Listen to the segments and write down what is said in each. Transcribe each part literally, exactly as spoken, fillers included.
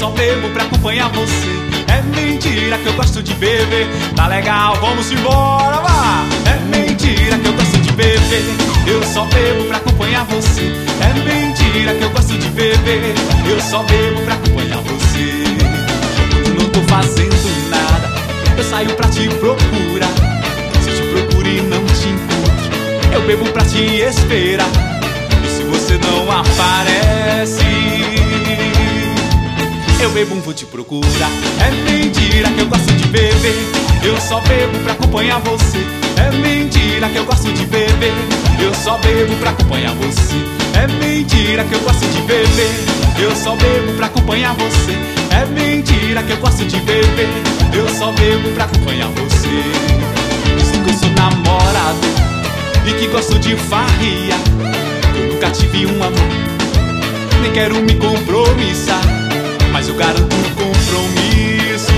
só bebo pra acompanhar você. É mentira que eu gosto de beber. Tá legal, vamos embora, vá. É mentira que eu gosto de beber. Eu só bebo pra acompanhar você. É mentira que eu gosto de beber. Eu só bebo pra acompanhar você. Quando não tô fazendo nada, eu saio pra te procurar. Se eu te procuro e não te encontro, eu bebo pra te esperar. E se você não aparece, eu bebo, vou te procurar. É mentira que eu gosto de beber. Eu só bebo pra acompanhar você. É mentira que eu gosto de beber. Eu só bebo pra acompanhar você. É mentira que eu gosto de beber. Eu só bebo pra acompanhar você. É mentira que eu gosto de beber. Eu só bebo pra acompanhar você. Dizem que eu sou namorado e que gosto de farria. Eu nunca tive um amor, nem quero me compromissar, mas eu garanto um compromisso.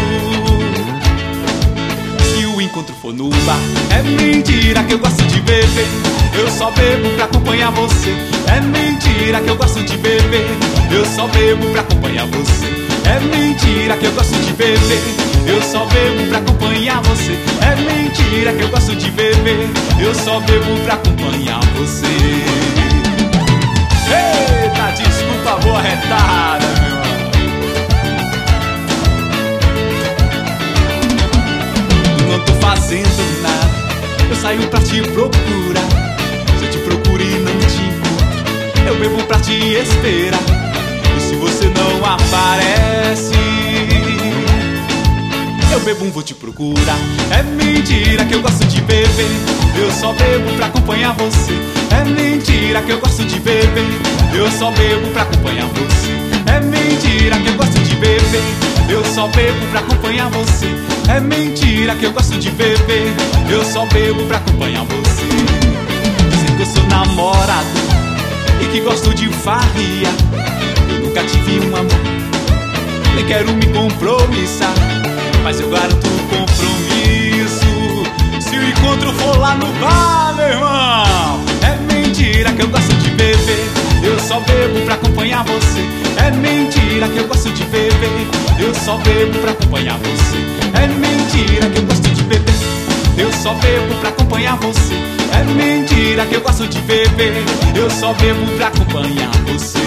Se o encontro for no bar, é mentira que eu gosto de beber. Eu só bebo pra acompanhar você. É mentira que eu gosto de beber. Eu só bebo pra acompanhar você. É mentira que eu gosto de beber. Eu só bebo pra acompanhar você. É mentira que eu gosto de beber. Eu só bebo pra acompanhar você. Eita, desculpa, boa retada, meu irmão. Não tô fazendo nada, eu saio pra te procurar. Se eu te procuro e não te encontro, eu bebo pra te esperar. E se você não aparece, eu bebo, vou te procurar. É mentira que eu gosto de beber. Eu só bebo pra acompanhar você. É mentira que eu gosto de beber. Eu só bebo pra acompanhar você. É mentira que eu gosto de beber. Eu só bebo pra acompanhar você. É mentira que eu gosto de beber. Eu só bebo pra acompanhar você. Dizem que eu sou namorado e que gosto de farria. Eu nunca tive um amor, nem quero me compromissar, mas eu garanto um compromisso. Se o encontro for lá no bar, meu irmão, é mentira que eu gosto de beber. Eu só bebo pra acompanhar você. É mentira que eu gosto de beber. Eu só bebo pra acompanhar você. É mentira que eu gosto de beber. Eu só bebo pra acompanhar você. É mentira que eu gosto de beber. Eu só bebo pra acompanhar você.